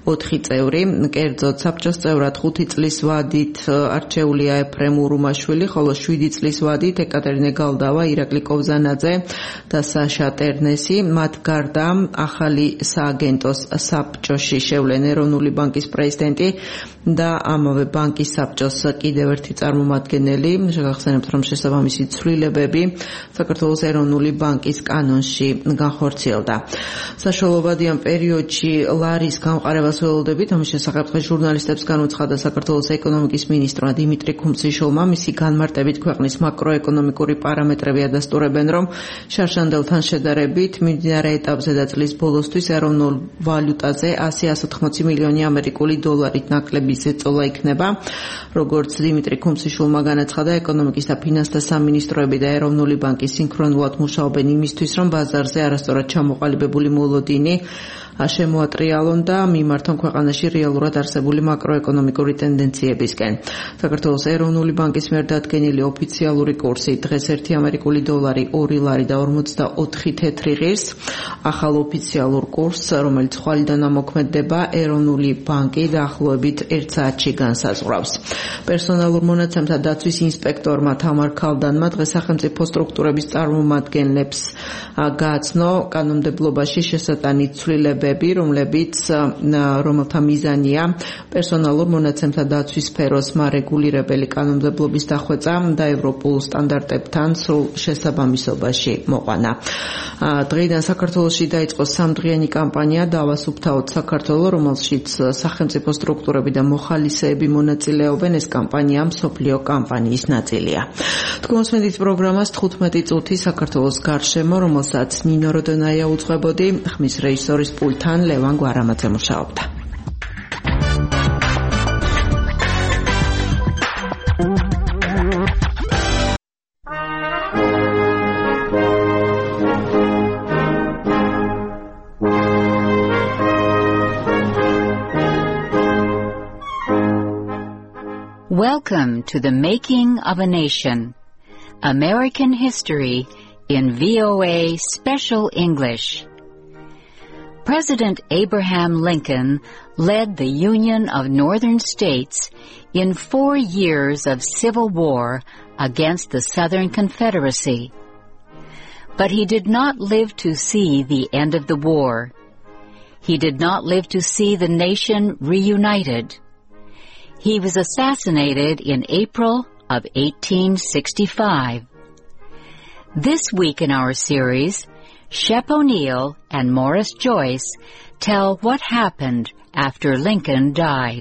4 წევრი. კერძოდ საბჭოს წევრად 5 წლის ვადით არჩეულია ეფრემ ურუმაშვილი, ხოლო 7 წლის ვადით ეკატერინე გალდავა, ირაკლი კოვზანაძე და საშა ტერნესი. მათ გარდა ახალი სააგენტოს საბჭოში შევლენ ეროვნული ბანკის პრეზიდენტი და ამავე ბანკის საბჭოს კიდევ ერთი წარმომადგენელი. შეგახსენებთ, რომ შესაბამისი ცვლილებები საქართველოს ეროვნული ბანკის კანონში განხორციელდა. საშუალებადიან პერიოდში ლარის გამყარებას ველოდებით, ამის შესახებ დღეს ჟურნალისტებს განუცხადა საქართველოს ეკონომიკის მინისტრმა დიმიტრი ქუმციშვილმა. მისი განმარტებით ქვეყნის მაკროეკონომიკური პარამეტრები ადასტურებენ, რომ შარშანდელთან შედარებით მიმდინარე ეტაპზე და წლის ბოლოსთვის ეროვნულ ვალუტაზე 100-180 მილიონი ამერიკული დოლარით ნაკლები ზეწოლა იქნება. როგორც დიმიტრი ქუმციშვილმა განაცხადა, ეკონომიკის და ფინანსთა სამინისტროები და ეროვნული ბანკი სინქრონულად მუშაობენ იმისთვის, რომ ბაზარზე არასწორად ჩამოყალიბებული მოლოდინი შემოატრიალონ და მიმართონ ქვეყანაში რეალურად არსებული მაკროეკონომიკური ტენდენციებისკენ. საქართველოს ეროვნული ბანკის მიერ დადგენილი ოფიციალური კურსი დღეს 1 ამერიკული დოლარი 2 ლარი და 44 თეთრი ღირს. ახალ ოფიციალურ კურსს, რომელიც ხვალიდან ამოქმედდება, ეროვნული ბანკი დაახლოებით 1 საათში განსაზღვრავს. პერსონალურ მონაცემთა დაცვის ინსპექტორმა თამარ ქალდანმა დღეს სახელმწიფო სტრუქტურების წარმომადგენლებს გააცნო კანონმდებლობაში შესატანი ცვლილებები, რომელთა მიზანია პერსონალურ მონაცემთა დაცვის სფეროს მარეგულირებელი კანონმდებლობის დახვეწა და ევროპულ სტანდარტებთან სრულ შესაბამისობაში მოყვანა. დღეიდან საქართველოში დაიწყო 3დღიანი კამპანია დავასუფთავოთ საქართველო, რომელშიც სახელმწიფო სტრუქტურები და მოხალისეები მონაწილეობენ. ეს კამპანია მსოფლიო კამპანიის ნაწილია. თქვენსმენდით პროგრამას 15 წუთი საქართველოს გარშემო, რომელსაც ნინო როდონაია უძღვებოდი, ხმის რეჟისორის პულტთან ლევან გვარამაძე მუშაობდა. Welcome to the Making of a Nation, American History in VOA Special English. President Abraham Lincoln led the Union of Northern States in 4 years of civil war against the Southern Confederacy. But he did not live to see the end of the war. He did not live to see the nation reunited. He was assassinated in April of 1865. This week in our series, Shep O'Neill and Morris Joyce tell what happened after Lincoln died.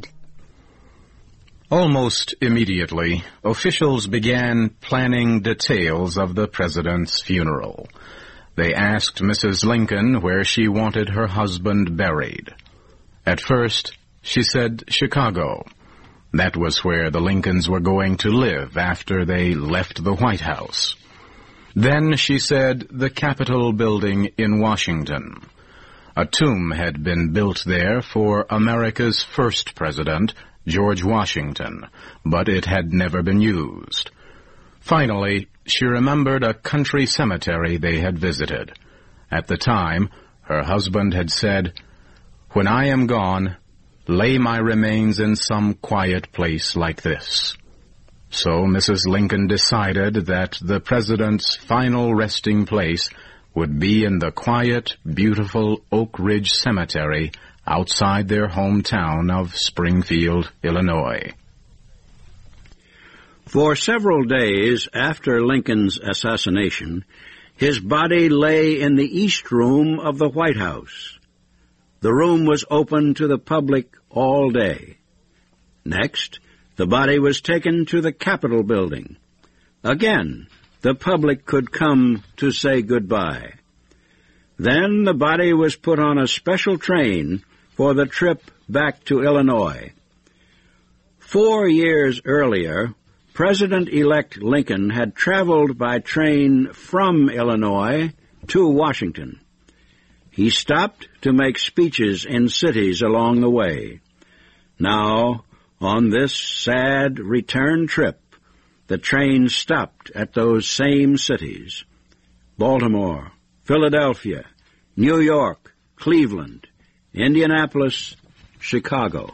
Almost immediately, officials began planning details of the president's funeral. They asked Mrs. Lincoln where she wanted her husband buried. At first, she said Chicago. That was where the Lincolns were going to live after they left the White House. Then she said the Capitol building in Washington. A tomb had been built there for America's first president, George Washington, but it had never been used. Finally, she remembered a country cemetery they had visited. At the time, her husband had said, "When I am gone, lay my remains in some quiet place like this." So Mrs. Lincoln decided that the president's final resting place would be in the quiet, beautiful Oak Ridge Cemetery outside their hometown of Springfield, Illinois. For several days after Lincoln's assassination, his body lay in the East Room of the White House. The room was open to the public all day. Next, the body was taken to the Capitol building. Again, the public could come to say goodbye. Then the body was put on a special train for the trip back to Illinois. 4 years earlier, President-elect Lincoln had traveled by train from Illinois to Washington. He stopped to make speeches in cities along the way. Now, on this sad return trip, the train stopped at those same cities: Baltimore, Philadelphia, New York, Cleveland, Indianapolis, Chicago.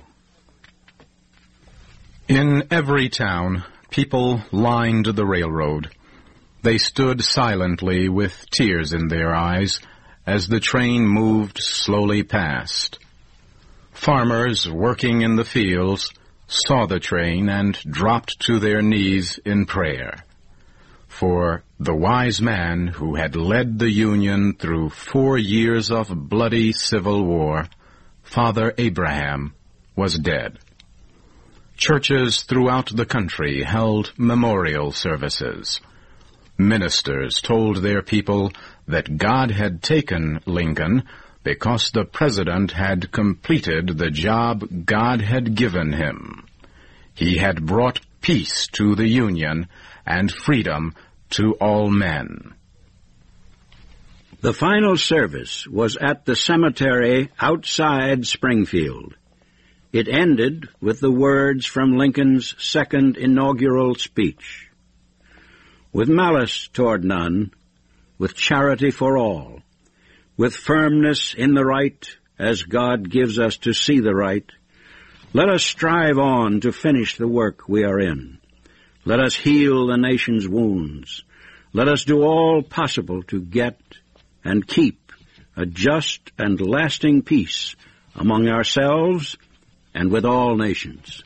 In every town, people lined the railroad. They stood silently with tears in their eyes as the train moved slowly past. Farmers working in the fields saw the train and dropped to their knees in prayer. For the wise man who had led the Union through 4 years of bloody civil war, Father Abraham, was dead. Churches throughout the country held memorial services. Ministers told their people that God had taken Lincoln because the president had completed the job God had given him. He had brought peace to the Union and freedom to all men. The final service was at the cemetery outside Springfield. It ended with the words from Lincoln's second inaugural speech. With malice toward none, with charity for all, with firmness in the right as God gives us to see the right, let us strive on to finish the work we are in. Let us heal the nation's wounds. Let us do all possible to get and keep a just and lasting peace among ourselves and with all nations.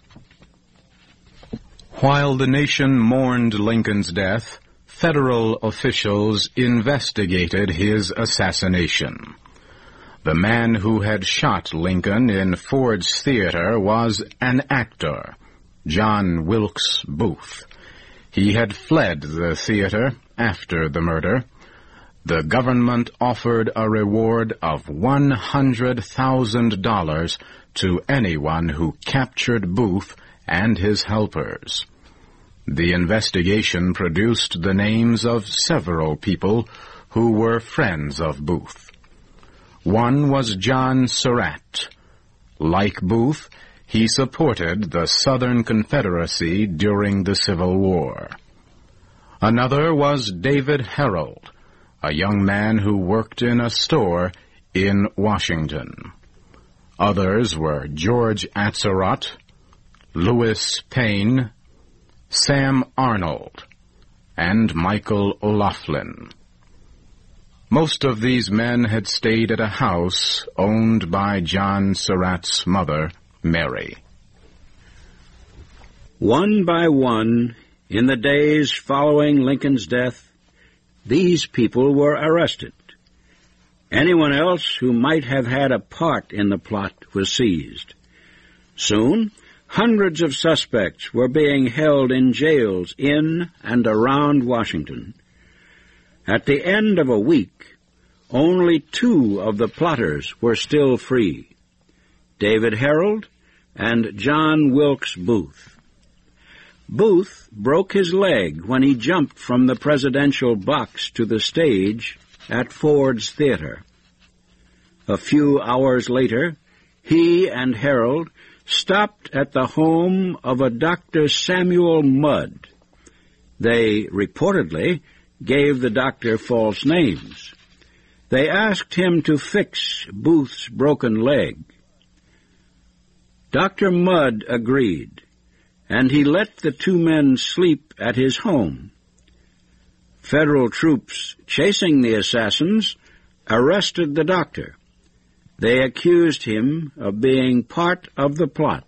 While the nation mourned Lincoln's death, federal officials investigated his assassination. The man who had shot Lincoln in Ford's Theater was an actor, John Wilkes Booth. He had fled the theater after the murder. The government offered a reward of $100,000 to anyone who captured Booth and his helpers. The investigation produced the names of several people who were friends of Booth. One was John Surratt. Like Booth, he supported the Southern Confederacy during the Civil War. Another was David Herold, a young man who worked in a store in Washington. Others were George Atzerodt, Louis Payne, Sam Arnold, and Michael O'Laughlin. Most of these men had stayed at a house owned by John Surratt's mother, Mary. One by one, in the days following Lincoln's death, these people were arrested. Anyone else who might have had a part in the plot was seized. Soon, hundreds of suspects were being held in jails in and around Washington. At the end of a week, only 2 of the plotters were still free, David Herold and John Wilkes Booth. Booth broke his leg when he jumped from the presidential box to the stage at Ford's Theater. A few hours later, he and Herold stopped at the home of a Dr. Samuel Mudd. They reportedly gave the doctor false names. They asked him to fix Booth's broken leg. Dr. Mudd agreed, and he let the 2 men sleep at his home. Federal troops chasing the assassins arrested the doctor. They accused him of being part of the plot.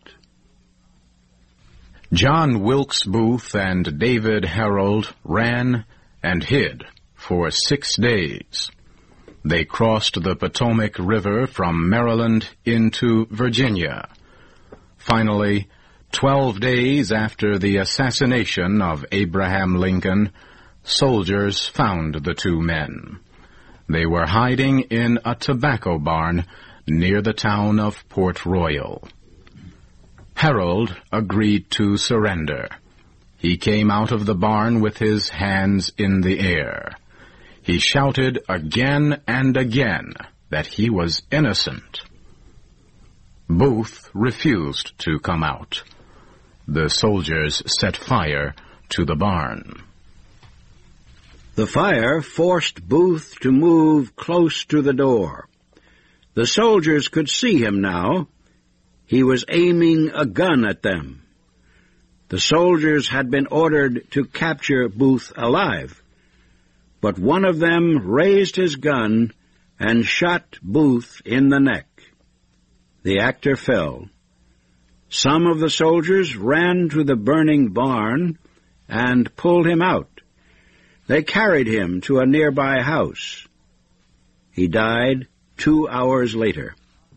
John Wilkes Booth and David Herold ran and hid for 6 days. They crossed the Potomac River from Maryland into Virginia. Finally, 12 days after the assassination of Abraham Lincoln, soldiers found the 2 men. They were hiding in a tobacco barn near the town of Port Royal. Herold agreed to surrender. He came out of the barn with his hands in the air. He shouted again and again that he was innocent. Booth refused to come out. The soldiers set fire to the barn. The fire forced Booth to move close to the door. The soldiers could see him now. he was aiming a gun at them. The soldiers had been ordered to capture Booth alive, but one of them raised his gun and shot Booth in the neck. The actor fell. Some of the soldiers ran to the burning barn and pulled him out. They carried him to a nearby house. He died 2 hours later.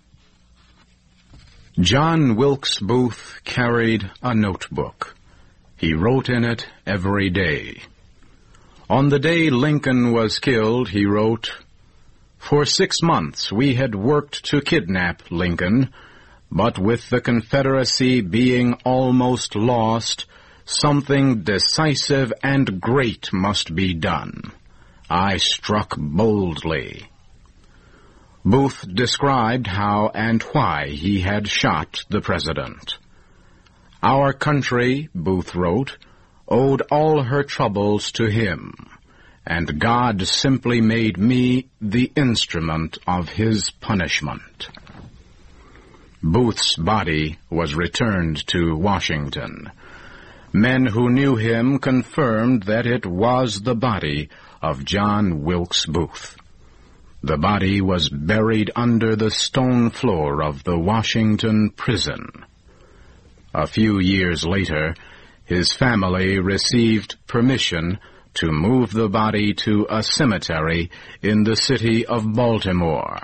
John Wilkes Booth carried a notebook. He wrote in it every day. On the day Lincoln was killed, he wrote, "For 6 months we had worked to kidnap Lincoln, but with the Confederacy being almost lost, something decisive and great must be done. I struck boldly." Booth described how and why he had shot the president. "Our country," Booth wrote, "owed all her troubles to him, and God simply made me the instrument of his punishment." Booth's body was returned to Washington. Men who knew him confirmed that it was the body of John Wilkes Booth. The body was buried under the stone floor of the Washington prison. A few years later, his family received permission to move the body to a cemetery in the city of Baltimore.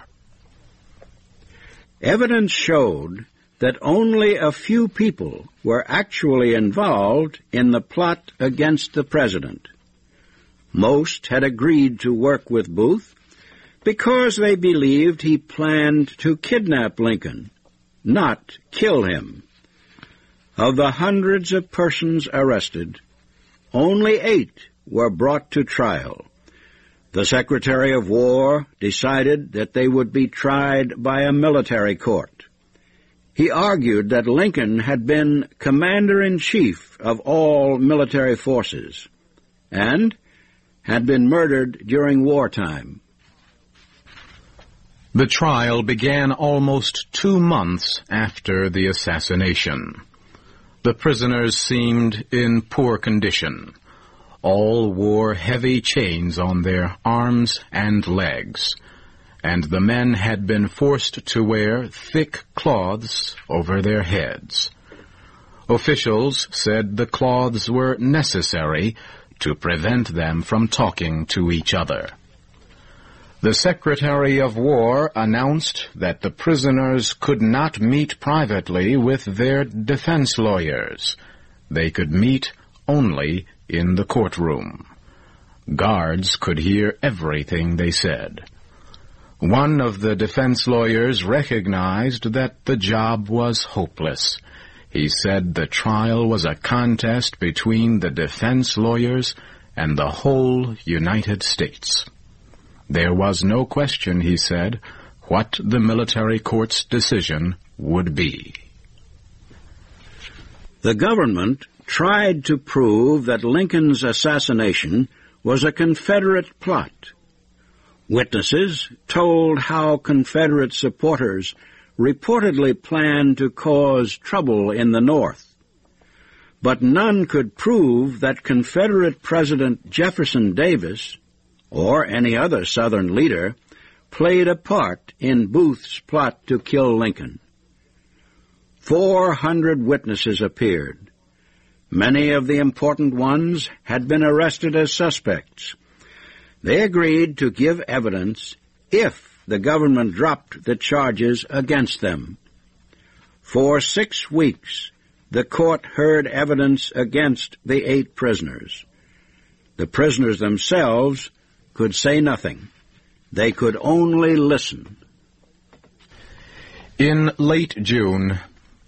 Evidence showed that only a few people were actually involved in the plot against the president. Most had agreed to work with Booth because they believed he planned to kidnap Lincoln, not kill him. Of the hundreds of persons arrested, only 8 were brought to trial. The Secretary of War decided that they would be tried by a military court. He argued that Lincoln had been commander-in-chief of all military forces and had been murdered during wartime. The trial began almost 2 months after the assassination. The prisoners seemed in poor condition. All wore heavy chains on their arms and legs, and the men had been forced to wear thick cloths over their heads. Officials said the cloths were necessary to prevent them from talking to each other. The Secretary of War announced that the prisoners could not meet privately with their defense lawyers. They could meet only in the courtroom. Guards could hear everything they said. One of the defense lawyers recognized that the job was hopeless. He said the trial was a contest between the defense lawyers and the whole United States. There was no question, he said, what the military court's decision would be. The government tried to prove that Lincoln's assassination was a Confederate plot. Witnesses told how Confederate supporters reportedly planned to cause trouble in the North. But none could prove that Confederate President Jefferson Davis, or any other Southern leader, played a part in Booth's plot to kill Lincoln. 400 witnesses appeared. Many of the important ones had been arrested as suspects. They agreed to give evidence if the government dropped the charges against them. For 6 weeks, the court heard evidence against the 8 prisoners. The prisoners themselves could say nothing. They could only listen. In late June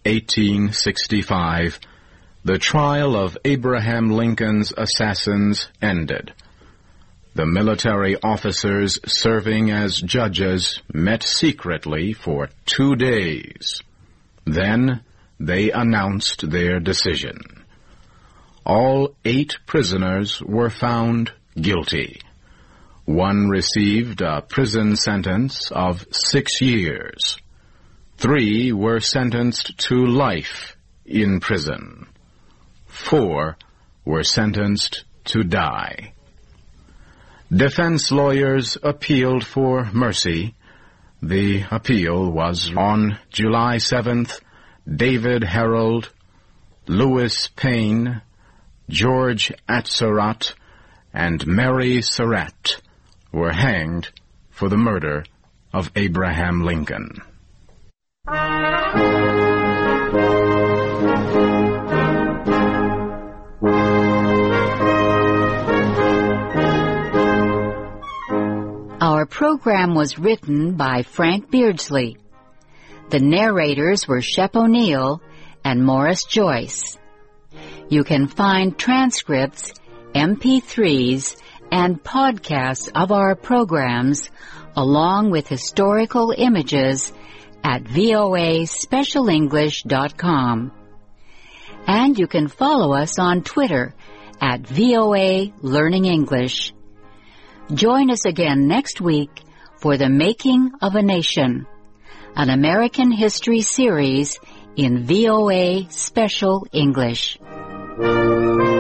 1865, the trial of Abraham Lincoln's assassins ended. The military officers serving as judges met secretly for 2 days. Then they announced their decision. All 8 prisoners were found guilty. One received a prison sentence of 6 years. 3 were sentenced to life in prison. 4 were sentenced to die. Defense lawyers appealed for mercy. The appeal was on July 7th. David Harold, Louis Payne, George Atzerodt, and Mary Surratt were hanged for the murder of Abraham Lincoln. Our program was written by Frank Beardsley. The narrators were Shep O'Neill and Morris Joyce. You can find transcripts, MP3s, and podcasts of our programs, along with historical images, at voaspecialenglish.com. And you can follow us on Twitter at VOA Learning English. Join us again next week for The Making of a Nation, an American history series in VOA Special English.